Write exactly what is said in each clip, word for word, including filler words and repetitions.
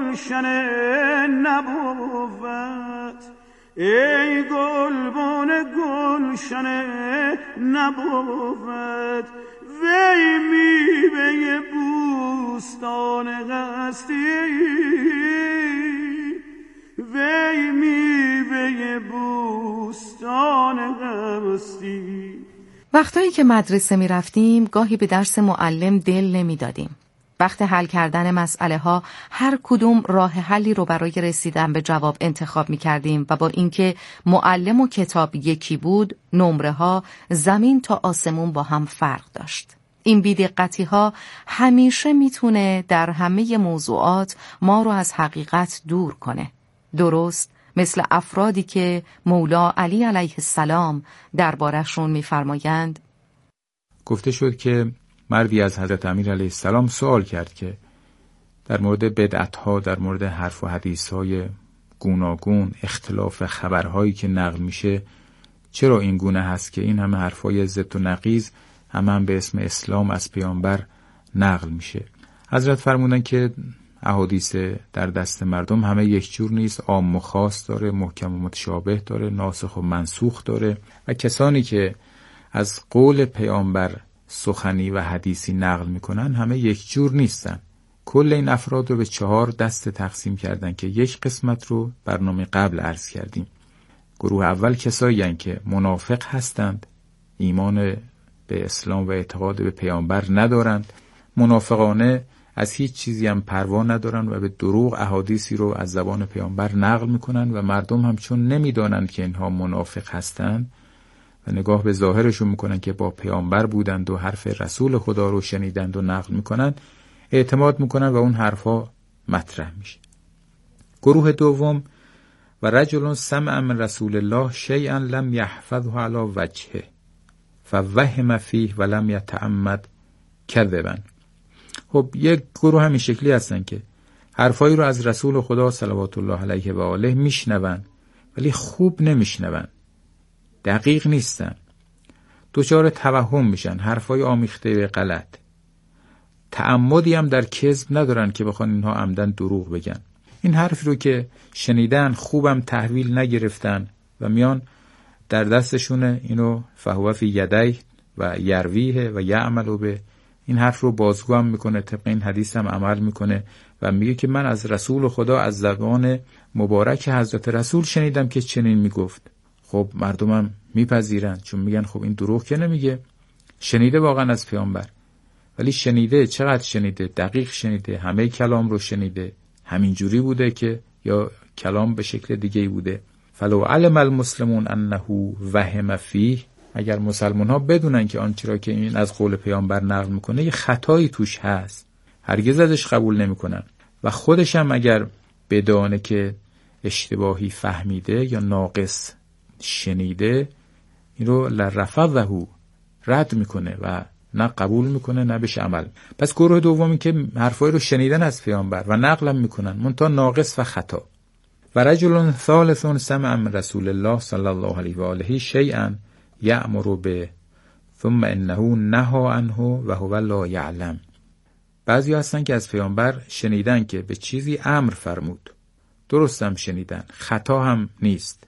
گلشن نبوت، ای گلبن گلشن نبوت، وی میوه بوستان هستی، وی میوه بوستان هستی. وقتایی که مدرسه می رفتیم گاهی به درس معلم دل نمی دادیم. وقت حل کردن مسئله ها هر کدوم راه حلی رو برای رسیدن به جواب انتخاب می کردیم و با اینکه معلم و کتاب یکی بود، نمره ها زمین تا آسمون با هم فرق داشت. این بی‌دقتی ها همیشه میتونه در همه موضوعات ما رو از حقیقت دور کنه. درست مثل افرادی که مولا علی علیه السلام درباره‌شون می‌فرمایند. گفته شد که مردی از حضرت امیر علیه السلام سوال کرد که در مورد بدعت‌ها، در مورد حرف و حدیث‌های گوناگون، اختلاف خبرهایی که نقل میشه، چرا این گونه هست که این همه حرفای ضد و نقیض هم, هم به اسم اسلام از پیامبر نقل میشه؟ حضرت فرمودن که احادیث در دست مردم همه یک جور نیست، عام و خاص داره، محکم و متشابه داره، ناسخ و منسوخ داره و کسانی که از قول پیامبر سخنی و حدیثی نقل میکنن همه یک جور نیستن. کل این افراد رو به چهار دست تقسیم کردن که یک قسمت رو برنامه قبل عرض کردیم. گروه اول کسایی هستند که منافق هستند، ایمان به اسلام و اعتقاد به پیامبر ندارند، منافقانه از هیچ چیزی هم پروا ندارن و به دروغ احادیثی رو از زبان پیامبر نقل میکنن و مردم هم چون نمیدانند که اینها منافق هستند و نگاه به ظاهرشون میکنن که با پیامبر بودند و حرف رسول خدا رو شنیدند و نقل میکنن، اعتماد میکنن و اون حرفا مطرح میشه. گروه دوم و رجل سمع من رسول الله شیئا لم یحفظه علی وجهه فوهم فیه ولم یتعمد کذبا. خب یک گروه همین شکلی هستن که حرفایی رو از رسول خدا صلوات الله علیه و آله میشنون ولی خوب نمیشنون، دقیق نیستن، دچار توهم میشن، حرفای آمیخته به غلط، تعمدی هم در کذب ندارن که بخوان اینها عمدن دروغ بگن. این حرفی رو که شنیدن خوبم تحویل نگرفتن و میان در دستشونه اینو فهو فی یدیه و یرویه و یعمل به، این حرف رو بازگو هم میکنه، طبق این حدیث هم عمل میکنه و میگه که من از رسول خدا از زبان مبارک حضرت رسول شنیدم که چنین میگفت. خب مردم هم میپذیرن چون میگن خب این دروغ که نمیگه، شنیده واقعا از پیامبر. ولی شنیده چقدر شنیده؟ دقیق شنیده؟ همه کلام رو شنیده؟ همین جوری بوده که یا کلام به شکل دیگه بوده؟ فلو علم المسلمون انه وهم فیه، اگر مسلمان ها بدونن که آنچه را که این از قول پیامبر نقل میکنه یه خطایی توش هست، هرگز ازش قبول نمیکنن و خودش هم اگر بدانه که اشتباهی فهمیده یا ناقص شنیده، این رو لرفضه رد میکنه و نه قبول میکنه نه بهش عمل. پس گروه دومی که حرفای رو شنیدن از پیامبر و نقلم میکنن منتها ناقص و خطا. و رجل ثالث سمع من رسول الله صلی الله علیه و آله شیئا یأمر به ثم انه نهى عنه و هو لا یعلم. بعضی هستن که از پیامبر شنیدن که به چیزی امر فرمود، درست هم شنیدن، خطا هم نیست،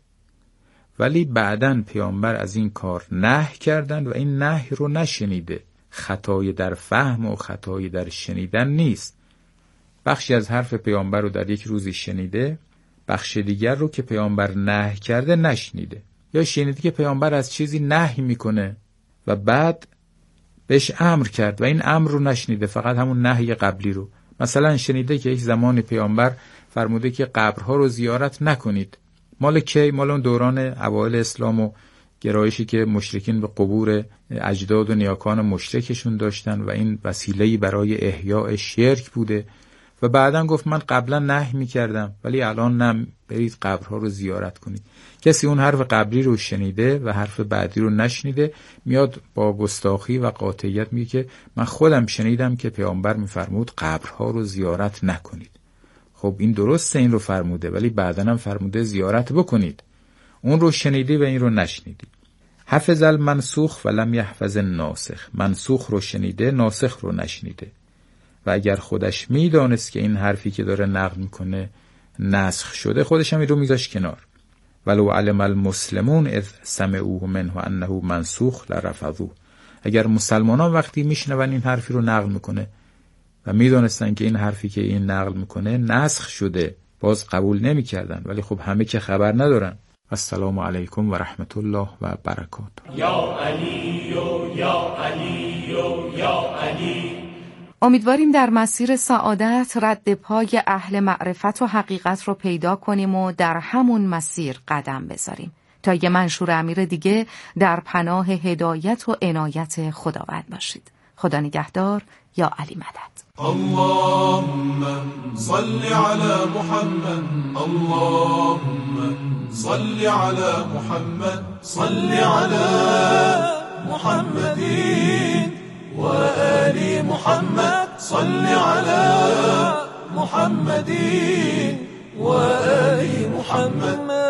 ولی بعدن پیامبر از این کار نهی کردن و این نهی رو نشنیده. خطای در فهم و خطای در شنیدن نیست. بخشی از حرف پیامبر رو در یک روزی شنیده، بخش دیگر رو که پیامبر نهی کرده نشنیده. یا شنیده که پیامبر از چیزی نهی میکنه و بعد بهش امر کرد و این امر رو نشنیده، فقط همون نهی قبلی رو. مثلا شنیده که یک زمان پیامبر فرموده که قبرها رو زیارت نکنید. مال کی؟ مال اون دوران اوایل اسلام و گرایشی که مشرکین به قبور اجداد و نیاکان مشرکشون داشتن و این وسیله‌ای برای احیاء شرک بوده و بعداً گفت من قبلا نهی می‌کردم ولی الان نه، برید قبرها رو زیارت کنید. کسی اون حرف قبلی رو شنیده و حرف بعدی رو نشنیده، میاد با گستاخی و قاطعیت میگه که من خودم شنیدم که پیامبر میفرمود قبرها رو زیارت نکنید. خب این درسته، این رو فرموده، ولی بعداً هم فرموده زیارت بکنید. اون رو شنیدی و این رو نشنیدی. حفظ المنسوخ و لم یحفظ الناسخ. منسوخ رو شنیده، ناسخ رو نشنیده. و اگر خودش میدانست که این حرفی که داره نقل میکنه نسخ شده، خودش هم این رو میذاشت کنار. ولو علم المسلمون اذ سمعوه منه انه منسوخ لرفضوه. اگر مسلمانان وقتی میشنون این حرفی رو نقل میکنه و میدانستن که این حرفی که این نقل میکنه نسخ شده، باز قبول نمیکردن. ولی خب همه که خبر ندارن. السلام علیکم و رحمت الله و برکاته. یا علی و یا علی و یا علی. امیدواریم در مسیر سعادت رد پای اهل معرفت و حقیقت رو پیدا کنیم و در همون مسیر قدم بذاریم تا یه منشور امیر دیگه در پناه هدایت و عنایت خداوند باشید. خدا نگهدار. یا علی مدد. اللهم صل على محمد، اللهم صل على محمد، صل على محمد و آل محمد، صل على محمد و آل محمد.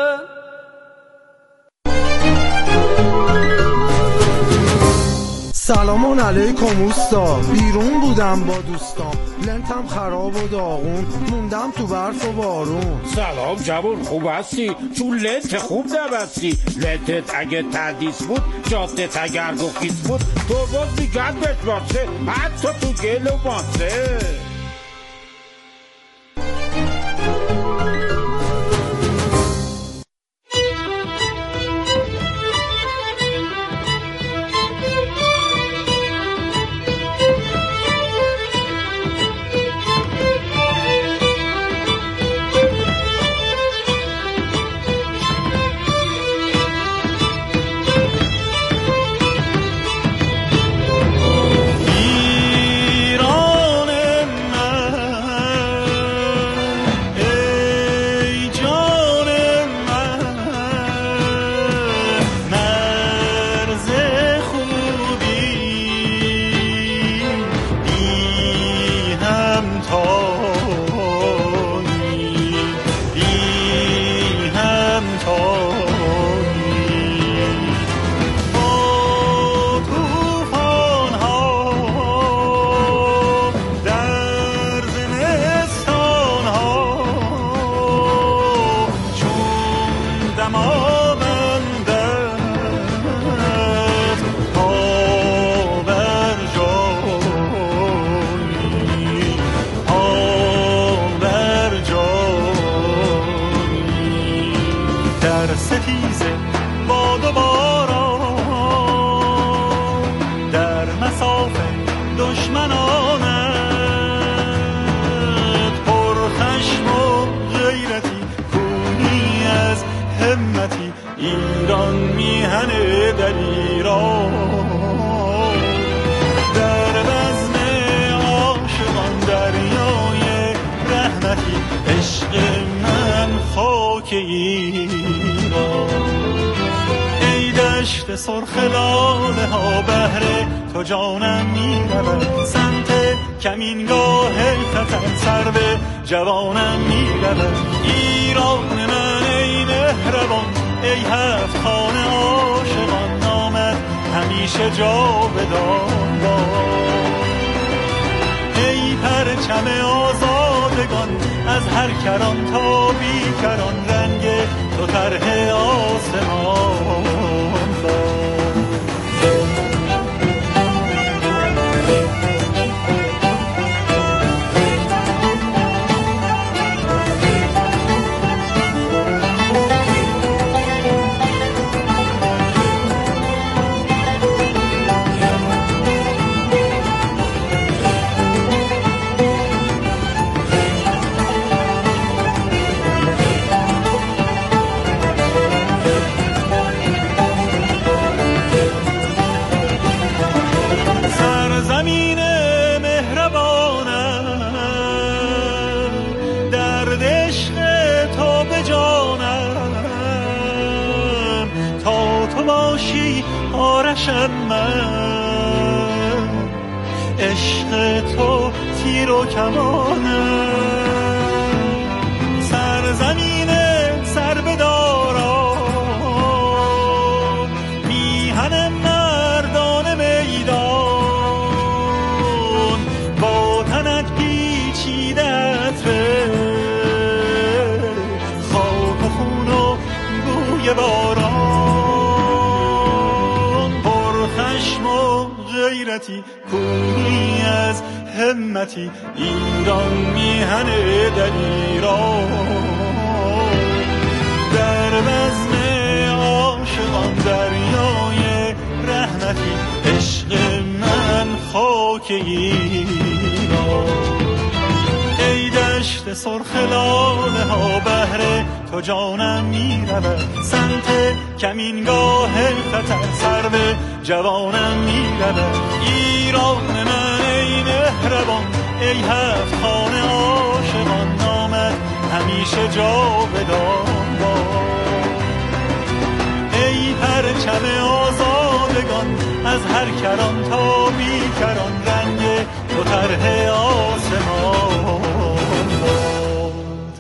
سلام علیکم اوستا. بیرون بودم با دوستام، لنتم خراب و داغون، موندم تو برف و بارون. سلام جوان، خوب هستی؟ چون لنت خوب نبستی. لنتت اگه تردیس بود، جادت اگر گفیس بود، تو باز میگن بهت واسه، حتی تو گل و ماسه. ایران میهن دلیران، در بزم عاشقان دریای رحمتی، عشق من خاک ایران. ای دشت سرخ لاله ها، بهر تو جانم میرود، سمت کمینگاه خطر سر به جوانم میرود. ایران من ای مهربان، ای هفت خانه عاشقان، نامت همیشه جاودان باد. ای پرچم آزادگان، از هر کران تا بی کران، رنگ تو طرح آسمان باد. من عشق تو تیر و کمانم، سرزمین سر بدارم، میهن مردان میدان، با باران، پرخشم و غیرتی کوهی از همتی، ایران میهن دلیران. در بزم عاشقان دریای رحمتی، عشق من خاک ایران. ای دشت سرخ لاله ها، بهر تو جانم می رود، سمت کمینگاه خطر سر به جوانم می رود. ایران من ای مهربان، ای هفت خانه عاشقان، نامت همیشه جاودان باد. ای پرچم آزادگان، از هر کران تا بی کران، رنگ تو طرح آسمان باد.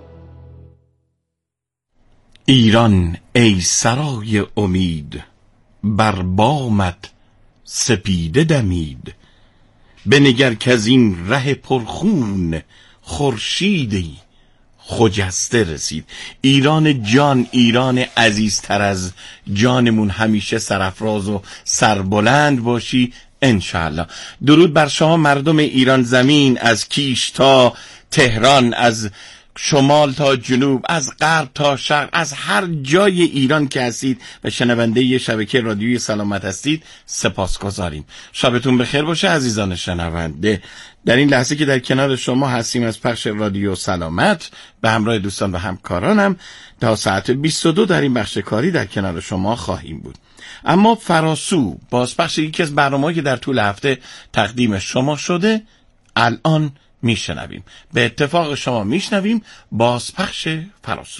ایران ای سرای امید، بر بامت سپیده دمید. بنگر که از این ره پرخون، خورشیدی خجسته رسید. ایران جان، ایران عزیزتر از جانمون، همیشه سرافراز و سربلند باشی انشاءالله. درود بر شما مردم ایران زمین، از کیش تا تهران، از شمال تا جنوب، از غرب تا شرق، از هر جای ایران که هستید و شنونده شبکه رادیوی سلامت هستید سپاسگزاریم. شبتون بخیر باشه عزیزان شنونده. در این لحظه که در کنار شما هستیم از پخش رادیو سلامت به همراه دوستان و همکارانم تا ساعت بیست و دو در این بخش کاری در کنار شما خواهیم بود. اما فراسو بازپخش یکی از برنامه‌ای که در طول هفته تقدیم شما شده الان میشنویم. به اتفاق شما میشنویم بازپخش فراسو.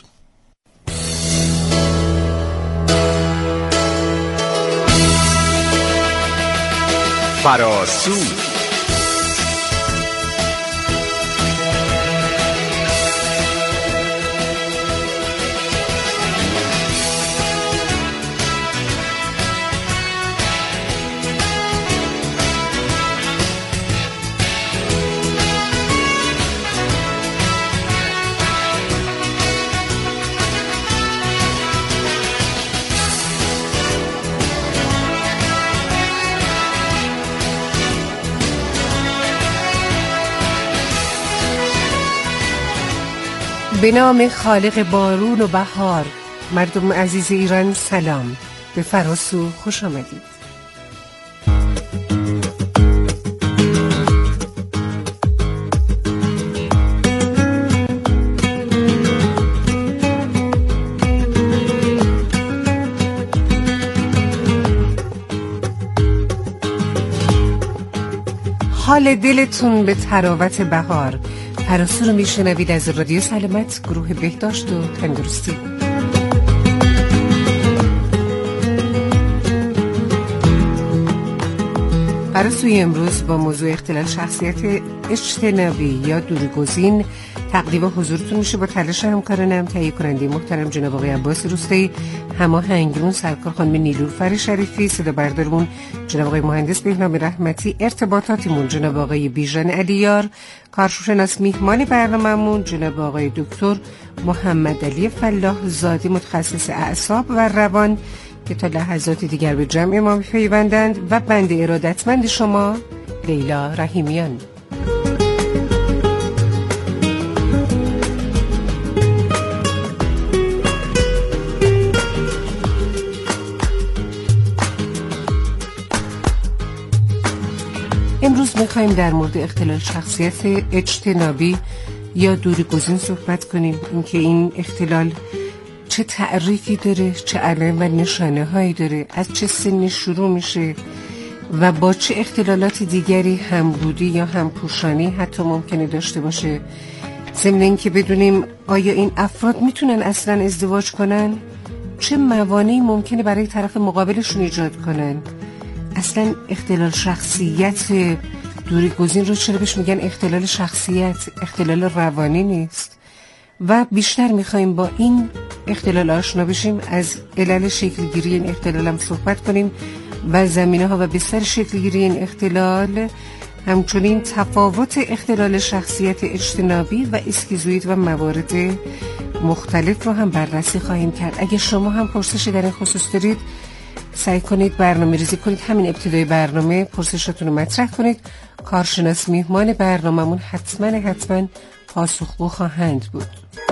فراسو به نام خالق بارون و بهار، مردم عزیز ایران سلام. به فراسو خوش آمدید. حال دلتون به تراوت بهار. فراسو رو میشنوید از رادیو سلامت، گروه بهداشت و تندرستی. فراسوی امروز با موضوع اختلال شخصیت اجتنابی یا دورگزین تقدیم حضورتون میشه با تلاش همکارانم، تهیه کننده محترم جناب آقای عباس روستایی، هماهنگمون سرکار خانم نیلوفر شریفی، صدا بردارمون جناب آقای مهندس بهنام رحمتی، ارتباطاتیمون جناب آقای بیژن علیار، کارشناس میهمان برنامه‌مون جناب آقای دکتر محمد علی فلاح زادی، متخصص اعصاب و روان که تا لحظات دیگر به جمع ما می‌پیوندند، و بنده ارادتمند شما لیلا رحیمیان. امروز میخواییم در مورد اختلال شخصیت اجتنابی یا دورگزین صحبت کنیم. اینکه این اختلال چه تعریفی داره، چه علائم و نشانه هایی داره، از چه سنی شروع میشه و با چه اختلالات دیگری همبودی یا همپوشانی حتی ممکنه داشته باشه. ضمن اینکه بدونیم آیا این افراد میتونن اصلا ازدواج کنن، چه موانعی ممکنه برای طرف مقابلشون ایجاد کنن. اصلا اختلال شخصیت دورگزین رو چرا بهش میگن اختلال شخصیت، اختلال روانی نیست؟ و بیشتر میخوایم با این اختلال آشنا بشیم، از علل شکلگیری این اختلال هم صحبت کنیم و زمینه ها و بستر شکلگیری این اختلال، همچنین تفاوت اختلال شخصیت اجتنابی و اسکیزوئید و موارد مختلف رو هم بررسی خواهیم کرد. اگه شما هم پرسشی در این خصوص دارید سعی کنید برنامه ریزی کنید، همین ابتدای برنامه پرسشتون رو مطرح کنید. کارشناس میهمان برنامه‌مون حتما حتما پاسخگو خواهند بود.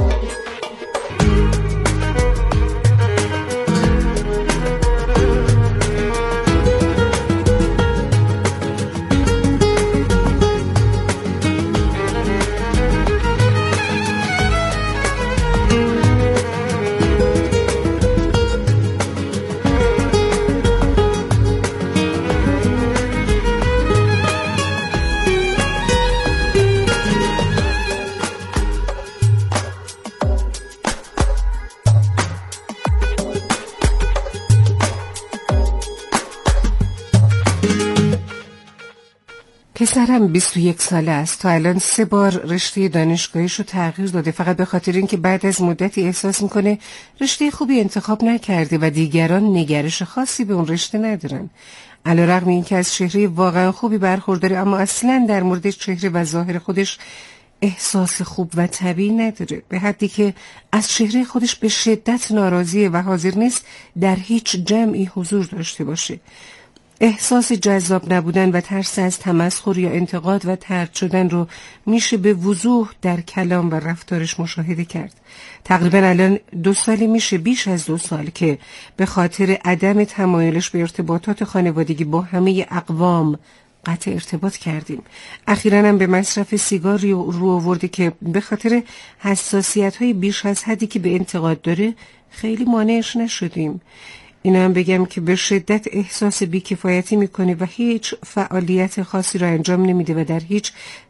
پسرم بیست و یک ساله است. تا الان سه بار رشته دانشگاهیش رو تغییر داده، فقط به خاطر اینکه بعد از مدتی احساس میکنه رشته خوبی انتخاب نکرده و دیگران نگرش خاصی به اون رشته ندارن. علیرغم اینکه از چهره واقعا خوبی برخورداره، اما اصلا در مورد چهره و ظاهر خودش احساس خوب و طبیعی نداره، به حدی که از چهره خودش به شدت ناراضیه و حاضر نیست در هیچ جمعی حضور داشته باشه. احساس جذاب نبودن و ترس از تمسخر یا انتقاد و طرد شدن رو میشه به وضوح در کلام و رفتارش مشاهده کرد. تقریبا الان دو سالی میشه، بیش از دو سال، که به خاطر عدم تمایلش به ارتباطات خانوادگی با همه اقوام قطع ارتباط کردیم. اخیراً هم به مصرف سیگار رو آورده که به خاطر حساسیت‌های بیش از حدی که به انتقاد داره خیلی مانعش نشدیم. اینا هم بگم که به شدت احساس بیکفایتی میکنه و هیچ فعالیت خاصی رو انجام نمیده و در هیچ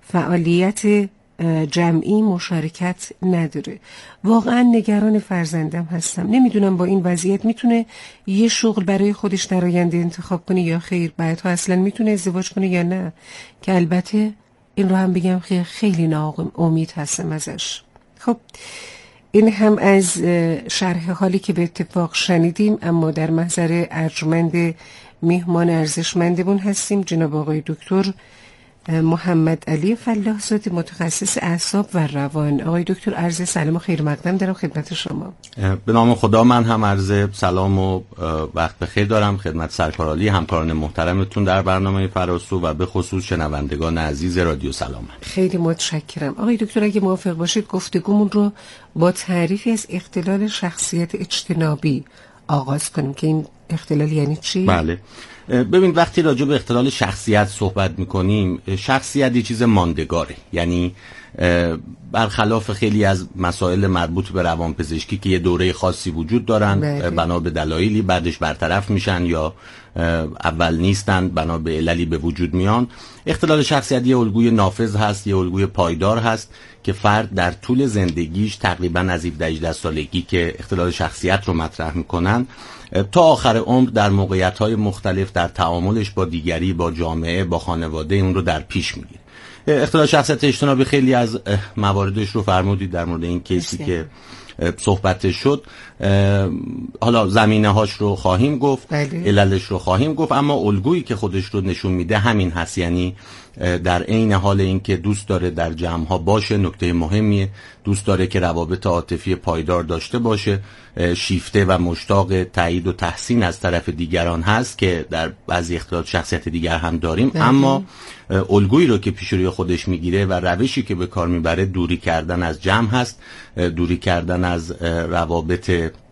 فعالیت جمعی مشارکت نداره. واقعا نگران فرزندم هستم. نمیدونم با این وضعیت میتونه یه شغل برای خودش در آینده انتخاب کنه یا خیر، بعدها اصلا میتونه ازدواج کنه یا نه، که البته این رو هم بگم خیلی خیلی ناامید هستم ازش. خب این هم از شرح حالی که به اتفاق شنیدیم، اما در محضر ارجمند میهمان ارزشمندمون هستیم، جناب آقای دکتر محمد علی فلاح‌زاده، متخصص اعصاب و روان. آقای دکتر عرض سلام و خیر مقدم دارم خدمت شما. به نام خدا من هم عرض سلام و وقت بخیر دارم خدمت سرکارعالی، همکاران محترمتون در برنامه فراسو و به خصوص شنوندگان عزیز رادیو سلام. خیلی متشکرم. آقای دکتر اگه موافق باشید گفتگومون رو با تعریفی از اختلال شخصیت اجتنابی آغاز کنیم که این اختلال یعنی چی؟ بله، ببین وقتی راجع به اختلال شخصیت صحبت میکنیم، شخصیت یه چیز ماندگاره، یعنی برخلاف خیلی از مسائل مربوط به روانپزشکی که یه دوره خاصی وجود دارن، بنا به دلایلی بعدش برطرف میشن یا اول نیستن بنا به عللی به وجود میان، اختلال شخصیت یه الگوی نافذ هست، یه الگوی پایدار هست که فرد در طول زندگیش تقریبا از هفده هجده سالگی که اختلال شخصیت رو مطرح میکنن تا آخر عمر در موقعیت‌های مختلف در تعاملش با دیگری، با جامعه، با خانواده اون رو در پیش میگیره. اختلال شخصیت اجتنابی خیلی از مواردش رو فرمودید در مورد این کیسی که صحبتش شد. حالا زمینه هاش رو خواهیم گفت، عللش رو خواهیم گفت، اما الگویی که خودش رو نشون میده همین هست، یعنی در عین حال اینکه دوست داره در جمع ها باشه، نکته مهمیه، دوست داره که روابط عاطفی پایدار داشته باشه، شیفته و مشتاق تایید و تحسین از طرف دیگران هست که در بعضی اختلالات شخصیت دیگر هم داریم، بله. اما الگویی رو که پیش روی خودش میگیره و روشی که به کار میبره دوری کردن از جمع هست، دوری کردن از روابط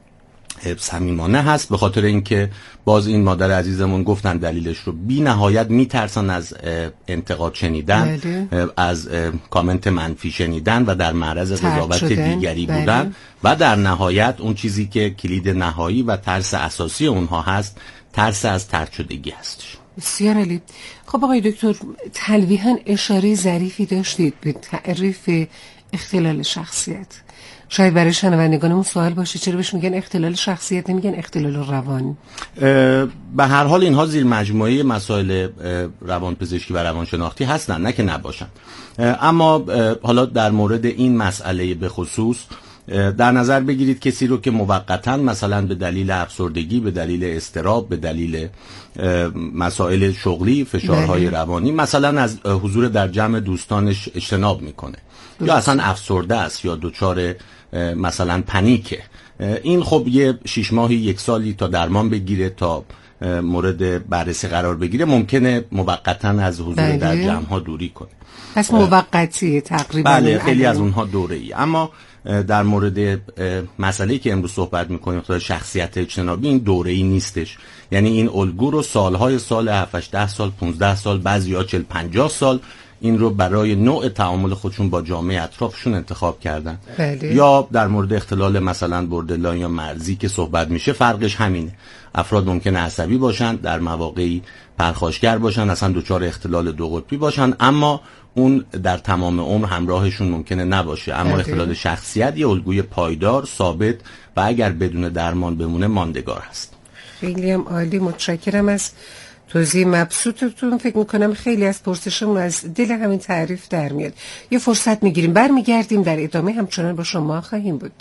صمیمانه هست، به خاطر اینکه باز این مادر عزیزمون گفتن دلیلش رو، بی نهایت میترسن از انتقاد شنیدن، بله. از کامنت منفی شنیدن و در معرض قضاوت دیگری بله. بودن و در نهایت اون چیزی که کلید نهایی و ترس اساسی اونها هست، ترس از طرد شدگی هستش. بسیار عالی. خب آقای دکتر تلویحاً اشاره ظریفی داشتید به تعریف اختلال شخصیت. شاید برای شنوندگانمون سوال باشه چرا بهش میگن اختلال شخصیت نمیگن اختلال روان؟ به هر حال اینها زیر مجموعه مسائل روانپزشکی و روانشناختی هستن، نه که نباشن. اما حالا در مورد این مسئله به خصوص در نظر بگیرید کسی رو که موقتاً مثلا به دلیل افسردگی، به دلیل اضطراب، به دلیل مسائل شغلی، فشارهای روانی مثلا از حضور در جمع دوستانش اجتناب میکنه یا اصلا افسرده است یا دچار مثلا پنیکه، این خب یه شش ماهی یک سالی تا درمان بگیره، تا مورد بررسی قرار بگیره، ممکنه موقتاً از حضور بله. در جمع ها دوری کنه. پس موقتیه تقریبا. بله خیلی از اونها دوره ای. اما در مورد مسئله‌ای که امروز صحبت می‌کنیم خود شخصیت اجتنابی، این دوره‌ای نیستش. یعنی این الگو رو سالهای سال هفت هشت سال، پانزده سال، بعضی‌ها چهل پنجاه سال این رو برای نوع تعامل خودشون با جامعه اطرافشون انتخاب کردن. بله. یا در مورد اختلال مثلا بوردرلاین یا مرزی که صحبت میشه فرقش همینه. افراد ممکنه عصبی باشن، در مواقعی پرخاشگر باشن، اصلا دچار اختلال دو قطبی باشن، اما اون در تمام عمر همراهشون ممکنه نباشه. اما اختلال شخصیت یه الگوی پایدار، ثابت و اگر بدون درمان بمونه ماندگار هست. خیلی هم عالی، متشکرم از توضیح مبسوطتون. فکر میکنم خیلی از پرسشمون از دل همین تعریف در میاد. یه فرصت میگیریم، برمیگردیم، در ادامه همچنان با شما خواهیم بود.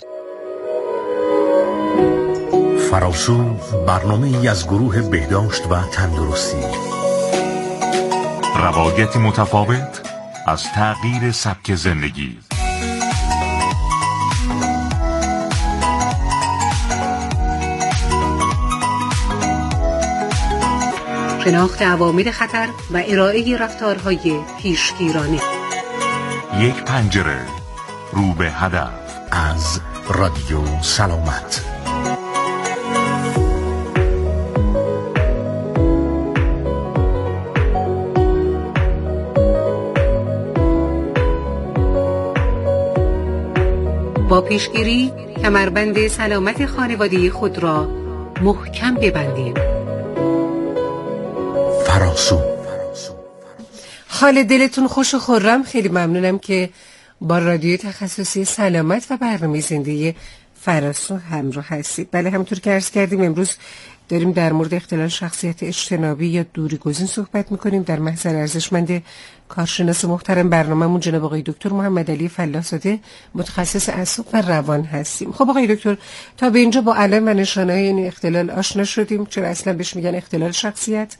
فراسو، برنامه ای از گروه بهداشت و تندرستی، روایت متفاوت از تغییر سبک زندگی. شناخت عوامل خطر و ارائه رفتارهای پیشگیرانه. یک پنجره رو به هدف از رادیو سلامت. با پیشگیری کمربند سلامت خانوادگی خود را محکم ببندیم. فراسو. حال دلتون خوش و خرم. خیلی ممنونم که با رادیو تخصصی سلامت و برنامه زنده فراسو همراه هستید. بله همونطور که عرض کردیم امروز داریم در مورد اختلال شخصیت اجتنابی یا دوری گزین صحبت میکنیم. در محضر ارزشمند کارشناس محترم برنامه‌مون جناب آقای دکتر محمد علی فلاح‌زاده متخصص اعصاب و روان هستیم. خب آقای دکتر، تا به اینجا با علائم و نشانه‌های این اختلال آشنا شدیم، چرا اصلا بهش میگن اختلال شخصیت،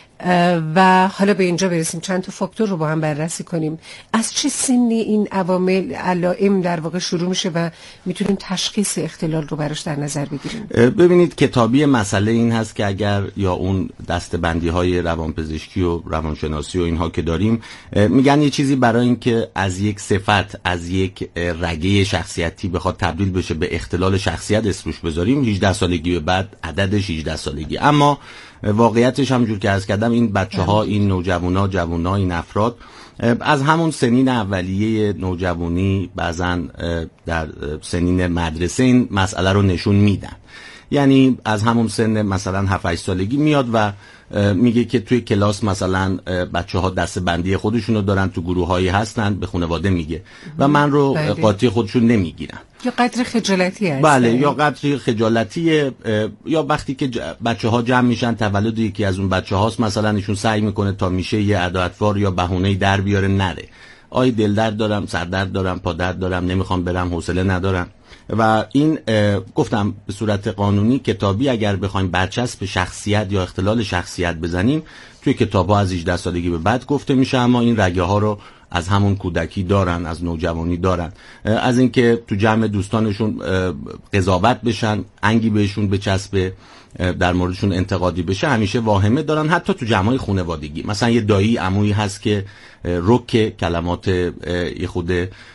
و حالا به اینجا برسیم چند تا فاکتور رو با هم بررسی کنیم. از چه سنی این عوامل علائم در واقع شروع میشه و میتونیم تشخیص اختلال رو براش در نظر بگیریم؟ ببینید کتابی مسئله این هست که اگر یا اون دسته‌بندی های روانپزشکی و روانشناسی و اینها که داریم میگن یه چیزی برای این که از یک صفت، از یک رگه شخصیتی بخواد تبدیل بشه به اختلال شخصیت اسمش بذاریم هجده سالگی به بعد، عددش هجده سالگی. اما واقعیتش همونجور که عرض کردم این بچه ها، این نوجوانا، جوونا، این افراد از همون سنین اولیه نوجوانی، بعضن در سنین مدرسه این مسئله رو نشون میدن. یعنی از همون سن مثلا هفت هشت سالگی میاد و میگه که توی کلاس مثلا بچه ها دسته بندی خودشونو دارن، تو گروه هایی هستن، به خانواده میگه و من رو بله. قاطی خودشون نمیگیرن. یا قدر خجالتی هست. بله، یا قدر خجالتیه، یا وقتی که بچه ها جمع میشن تولد یکی از اون بچه هاست مثلا ایشون سعی میکنه تا میشه یه ادا اطوار یا بهونه‌ای در بیاره نره. آی دل درد دارم، سر درد دارم، پا درد دارم، نمیخوام برم، حوصله ندارم. و این گفتم به صورت قانونی کتابی اگر بخوایم برچسب شخصیت یا اختلال شخصیت بزنیم توی کتاب‌ها از هجده سالگی به بعد گفته میشه، اما این رگه ها رو از همون کودکی دارن، از نوجوانی دارن. از اینکه تو جمع دوستانشون قضاوت بشن، انگی بهشون بچسبه، در موردشون انتقادی بشه، همیشه واهمه دارن. حتی تو جمعای خانوادگی مثلا یه دایی عمویی هست که رک کلمات یه خود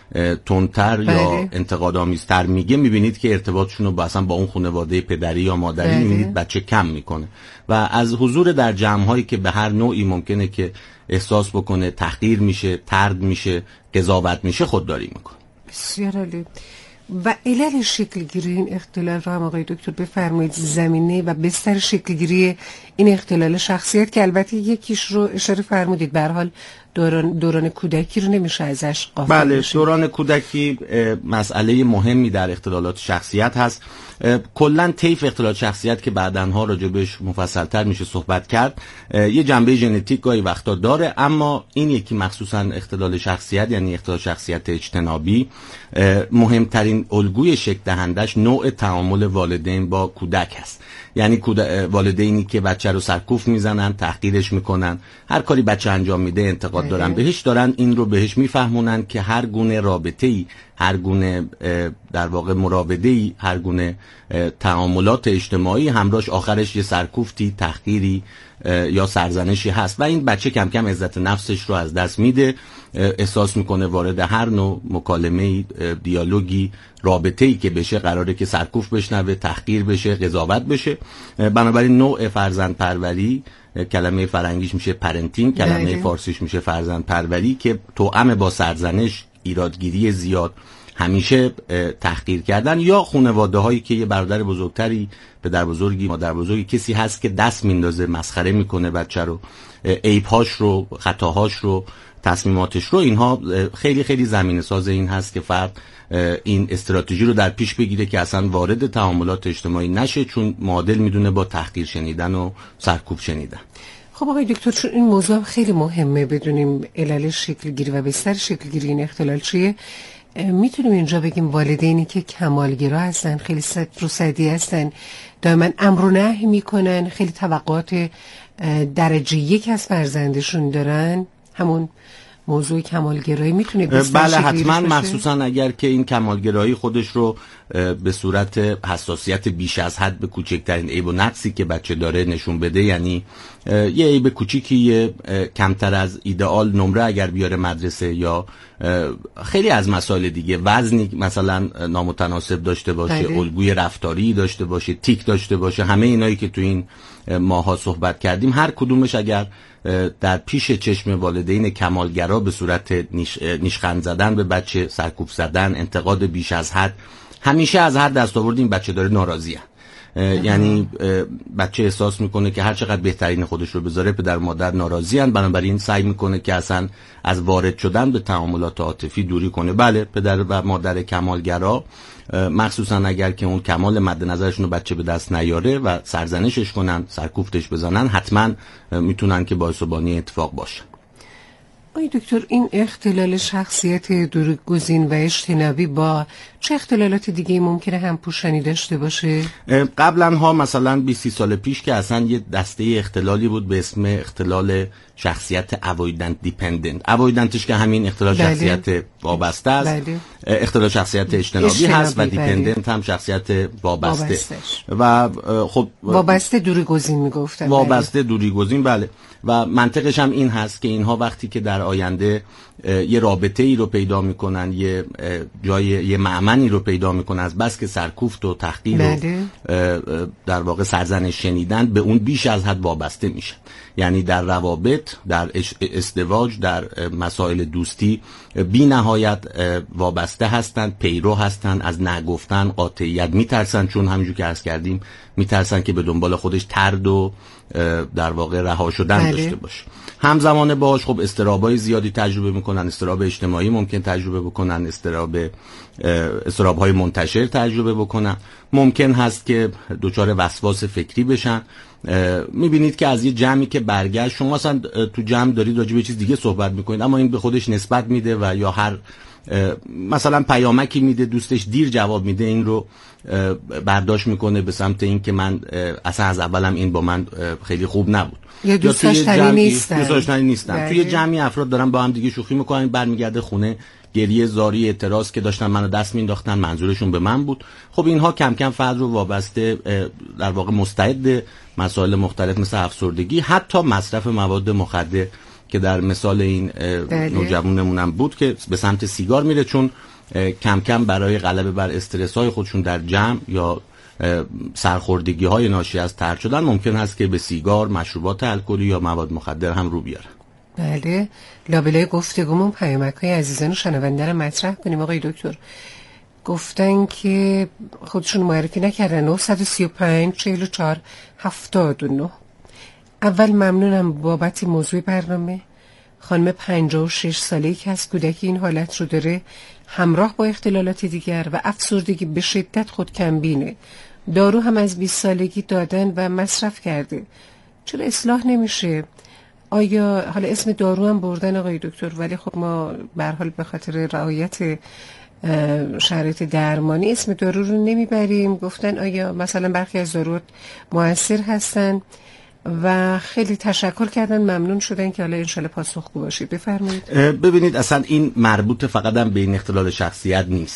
تندتر یا انتقادآمیزتر میگه، میبینید که ارتباطشون رو با اصلا با اون خانواده پدری یا مادری میبینید بچه کم میکنه و از حضور در جمعهایی که به هر نوعی ممکنه که احساس بکنه تحقیر میشه، طرد میشه، قضاوت میشه، خودداری میکنه. بسیار عالی. و علل شکلگیری این اختلال رو هم آقای دکتر بفرمایید، زمینه و بستر شکلگیری این اختلال شخصیت که البته یکیش رو اشاره فرمودید، به هر حال دوران دوران کودکی رو نمیشه ازش غافل بله بشیم. دوران کودکی مسئله مهمی در اختلالات شخصیت هست. کلا طیف اختلالات شخصیت که بعدنها راجبش مفصل‌تر میشه صحبت کرد، یه جنبه ژنتیک گاهی وقتا داره، اما این یکی مخصوصا اختلال شخصیت یعنی اختلال شخصیت اجتنابی، مهمترین الگوی شکل دهندش نوع تعامل والدین با کودک هست. یعنی والدینی که بچه رو سرکوف میزنن، تحقیرش میکنن، هر کاری بچه انجام میده انتقاد دارن بهش، دارن این رو بهش میفهمونن که هر گونه رابطه‌ای، هر گونه در واقع مراوده‌ای، هر گونه تعاملات اجتماعی همراهش آخرش یه سرکوفتی، تحقیری یا سرزنشی هست و این بچه کم کم عزت نفسش رو از دست میده، احساس میکنه وارد هر نوع مکالمه‌ای، دیالوگی، رابطه‌ای که بشه قراره که سرکوف بشنوه، تحقیر بشه، قضاوت بشه. بنابراین نوع فرزند پروری، کلمه فرنگیش میشه پرنتینگ، کلمه فارسیش میشه فرزند پروری، که توأم با سرزنش، ایرادگیری زیاد، همیشه تحقیر کردن، یا خانواده هایی که یه برادر بزرگتری، پدر بزرگی، مادر بزرگی، کسی هست که دست میندازه، مسخره میکنه بچه رو، عیب‌هاش رو، خطاهاش رو، تصمیماتش رو، اینها خیلی خیلی زمینه ساز این هست که فرد این استراتژی رو در پیش بگیره که اصلا وارد تعاملات اجتماعی نشه، چون معادل میدونه با تحقیر شنیدن و سرکوب شنیدن. خب آقای دکتر، چون این موضوع خیلی مهمه بدونیم علل شکلگیری و بستر شکلگیری این اختلال چیه، میتونیم اینجا بگیم والدینی که کمالگرا هستن، خیلی صفر و صدی هستن، دائما امر و نهی میکنن، خیلی توقعات درجه یک از فرزندشون دارن، همون موضوع کمالگرایی میتونه بستر بله شکلگیری حتما باشه؟ مخصوصا اگر که این کمالگرایی خودش رو به صورت حساسیت بیش از حد به کوچکترین عیب و نقصی که بچه داره نشون بده، یعنی یه عیب کوچیکی، یه کمتر از ایدئال نمره اگر بیاره مدرسه، یا خیلی از مسائل دیگه، وزنی مثلا نامتناسب داشته باشه، بله. الگوی رفتاری داشته باشه، تیک داشته باشه، همه اینایی که تو این ماها صحبت کردیم، هر کدومش اگر در پیش چشم والدین کمالگرا به صورت نیش، نیشخند زدن به بچه، سرکوب زدن، انتقاد بیش از حد، همیشه از هر دستاورد این بچه داره ناراضیه. یعنی بچه احساس میکنه که هر چقدر بهترین خودش رو بذاره پدر مادر ناراضیان، بنابراین سعی میکنه که اصلا از وارد شدن به تعاملات عاطفی دوری کنه. بله پدر و مادر کمالگرا، مخصوصا اگر که اون کمال مد نظرشون رو بچه به دست نیاره و سرزنشش کنن، سرکوفتش بزنن، حتما میتونن که باعث و بانی اتفاق باشن. آقای دکتر، این اختلال شخصیت دورگزین و اجتنابی با چه اختلالات دیگه ممکنه همپوشانی داشته باشه؟ قبلا ها مثلا بیست سال پیش که اصلا یه دسته اختلالی بود به اسم اختلال شخصیت اوایدنت دیپندنت. اوایدنتش که همین اختلال بله. شخصیت وابسته است. بله. اختلال شخصیت اجتنابی, اجتنابی هست و دیپندنت بله. هم شخصیت وابسته. وابستش. و خب وابسته دورگزین میگفتن. وابسته دورگزین بله. و منطقش هم این هست که اینها وقتی که در آینده یه رابطه ای رو پیدا میکنن، یه جای یه مأمنی رو پیدا میکنن، از بس که سرکوفت و تحقیر بله. و در واقع سرزنش شنیدن، به اون بیش از حد وابسته میشن. یعنی در روابط، در ازدواج، در مسائل دوستی بی نهایت وابسته هستند، پیرو هستند، از نگفتن، قاطعیت میترسن، چون همونجور که عرض کردیم میترسن که به دنبال خودش طرد و در واقع رها شدن بله. داشته باشه. همزمان باش خب استرابای زیادی تجربه میکنن، استراب اجتماعی ممکن تجربه بکنن، استراب استرابهای منتشر تجربه بکنن، ممکن هست که دچار وسواس فکری بشن. میبینید که از یه جمعی که برگشت، شما اصلا تو جمع دارید راجع به چیز دیگه صحبت میکنید، اما این به خودش نسبت میده و یا هر مثلا پیامکی میده، دوستش دیر جواب میده، این رو برداشت میکنه به سمت این که من اصلا از اولم این با من خیلی خوب نبود، یا دوست داشتنی نیستن دوست داشتنی نیستن توی جمعی افراد دارن با هم دیگه شوخی میکنن، برمیگرده خونه گریه زاری اعتراض که داشتن منو دست مینداختن، منظورشون به من بود. خب اینها کم کم فرد رو وابسته، در واقع مستعد مسائل مختلف مثل افسردگی، حتی مصرف مواد مخدر که در مثال این نوجوانمونم بود که به سمت سیگار میره، چون کم کم برای غلبه بر استرس های خودشون در جمع یا سرخوردگی های ناشی از طرد شدن ممکن هست که به سیگار، مشروبات الکلی یا مواد مخدر هم رو بیارن. بله، لابلای گفتگومون پیامک های عزیزان و شنونده رو مطرح کنیم. آقای دکتر گفتن که خودشون معرفی نکردن. نه سه پنج چهل و چهار هفتاد و نه. اول ممنونم بابت موضوع برنامه خانم پنجاه و شش ساله‌ای که از کودکی این حالت رو داره، همراه با اختلالات دیگر و افسردگی به شدت خودکمبینه. دارو هم از بیست سالگی دادن و مصرف کرده. چرا اصلاح نمیشه؟ آیا حالا اسم دارو هم بردن آقای دکتر، ولی خب ما به هر حال به خاطر رعایت شرایط درمانی اسم دارو رو نمیبریم. گفتن آیا مثلا برخی از داروات مؤثر هستن و خیلی تشکر کردن، ممنون شدن که حالا انشالله پاسخگو باشید. بفرمایید. ببینید اصلا این مربوط فقط هم به این اختلال شخصیت نیست.